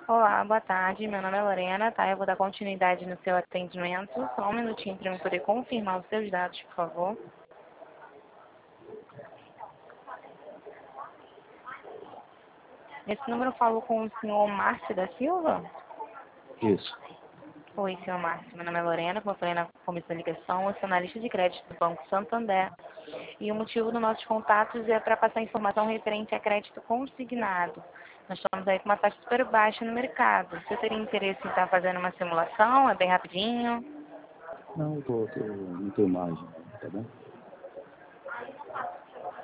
Olá, boa tarde. Meu nome é Lorena, tá? Eu vou dar continuidade no seu atendimento. Só um minutinho para eu poder confirmar os seus dados, por favor. Esse número falou com o senhor Márcio da Silva? Isso. Oi, senhor Márcio. Meu nome é Lorena, como eu falei na comissão de ligação, eu sou analista de crédito do Banco Santander. E o motivo dos nossos contatos é para passar informação referente a crédito consignado. Nós estamos aí com uma taxa super baixa no mercado. Você teria interesse em estar fazendo uma simulação? É bem rapidinho. Não, não tenho margem, tá bom?